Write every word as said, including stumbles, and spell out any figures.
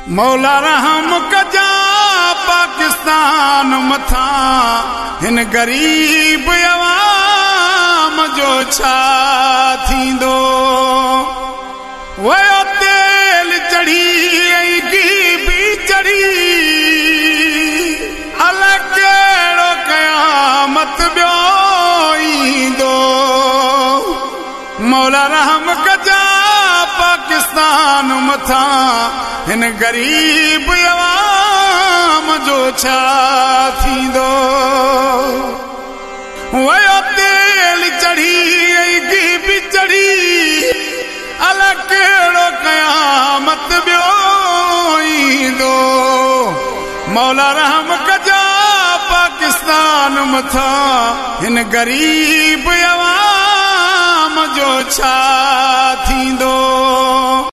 मौला रहम कजा पाकिस्तान मथा हिन गरीब अवाम जो छा थींदो। वयो तेल चढ़ी ऐं घी बि चढ़ी अलाए कहिड़ो क़यामत ॿियो ईंदो। मौला रहम कजा पाकिस्तान मथा हिन गरीब अवाम जो छा थींदो। वयो तेल चढ़ी ऐं घी बि चढ़ी अलाए कहिड़ो क़यामत ॿियो ईंदो। मौला रहम कजा पाकिस्तान मथा हिन गरीब अवाम जो छा थींदो।